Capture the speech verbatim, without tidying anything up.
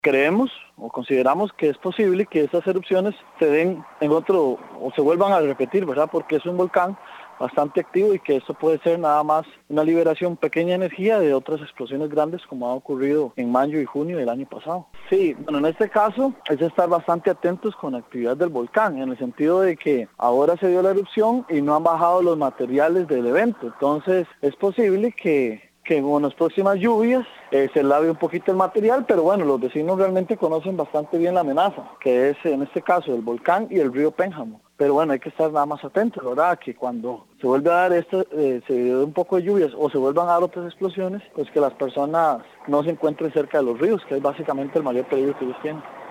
Creemos o consideramos que es posible que estas erupciones se den en otro o se vuelvan a repetir, ¿verdad? Porque es un volcán bastante activo y que esto puede ser nada más una liberación pequeña de energía de otras explosiones grandes como ha ocurrido en mayo y junio del año pasado. Sí, bueno, en este caso es estar bastante atentos con la actividad del volcán, en el sentido de que ahora se dio la erupción y no han bajado los materiales del evento, entonces es posible que que con las próximas lluvias eh, se lave un poquito el material, pero bueno, los vecinos realmente conocen bastante bien la amenaza, que es en este caso el volcán y el río Pénjamo. Pero bueno, hay que estar nada más atentos, ¿verdad? Que cuando se vuelve a dar esto, eh, se dé un poco de lluvias o se vuelvan a dar otras explosiones, pues que las personas no se encuentren cerca de los ríos, que es básicamente el mayor peligro que ellos tienen.